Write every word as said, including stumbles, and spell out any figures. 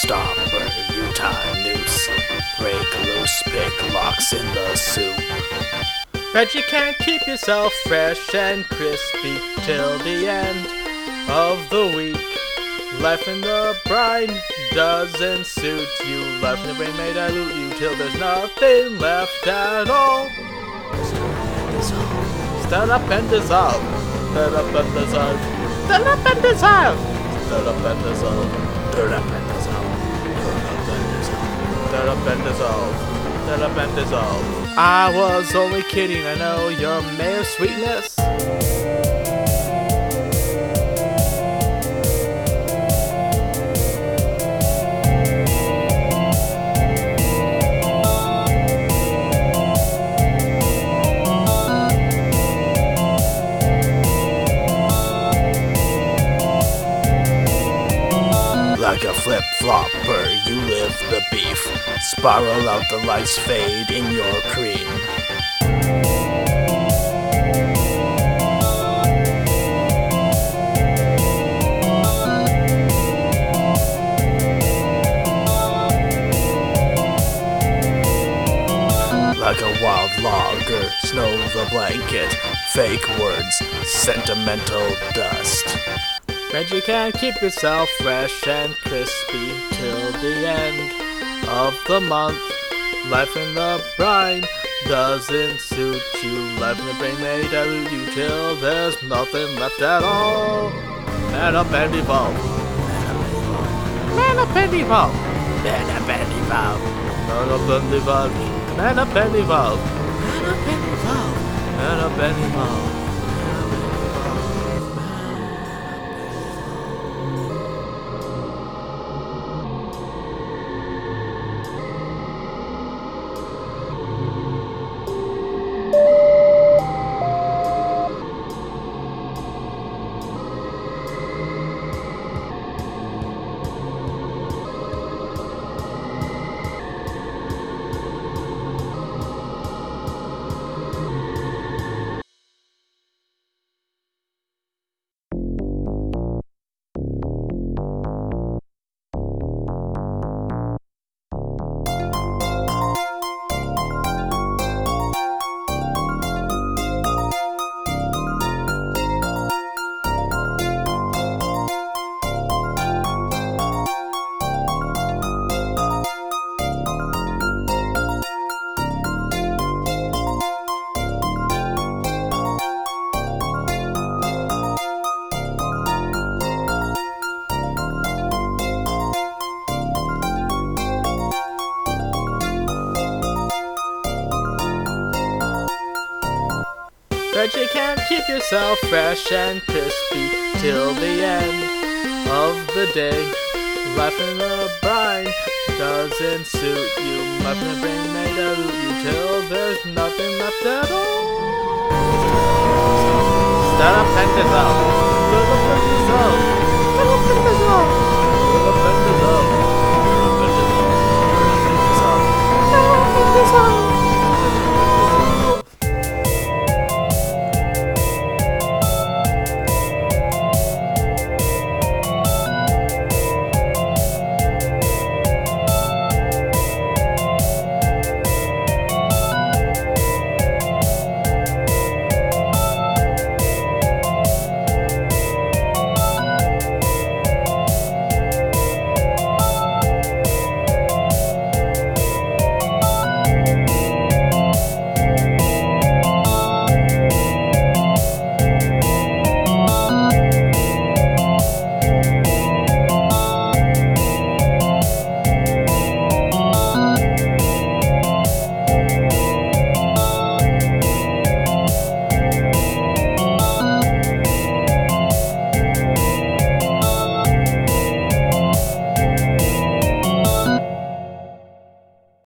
stopper, you tie noose. Break loose, pick locks in the soup. But you can't keep yourself fresh and crispy till the end of the week. Life in the brine doesn't suit you. Life in the brain may dilute you till there's nothing left at all. Stand up and dissolve. Stand up and dissolve. Stand up and dissolve. Stand up and dissolve. Stand up and dissolve. Stand up and dissolve. Stand up and dissolve. I was only kidding. I know you're Mayor Sweetness. Like a flip-flopper, you live the beef. Spiral out the lights fade in your cream. Like a wild logger, snow the blanket. Fake words, sentimental dust. But you can't keep yourself fresh and crispy till the end of the month. Life in the brine doesn't suit you. Life in the brain may dilute you till there's nothing left at all. Man up and evolve. Man up and evolve. Man up and evolve. Man up and evolve. Man up and evolve. Man up and evolve. Man up and evolve. But you can't keep yourself fresh and crispy till the end of the day. Life in the brine doesn't suit you. Life in the brain may dilute you till there's nothing left at all. Stand up and dissolve. Stand up and dissolve. Stand up and dissolve.